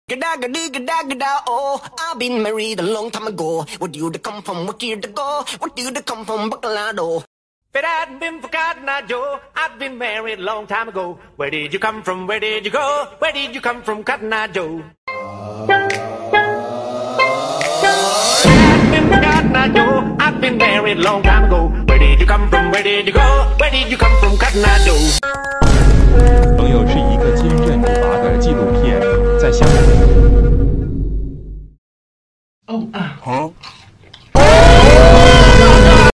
Gada gada gada gada oh, I've been married a long time ago. Where do you come from? What year to go? What do you come from? Bacalado. If it hadn't been for Cotton Eye Joe, I'd been married a long time ago. Where did you come from? Where did you go? Where did you come from, Cotton Eye Joe? If it hadn't been for Cotton Eye Joe, I'd been married a long time ago. Where did you come from? Where did you go? Where did you come from, Cotton Eye Joe? 朋友是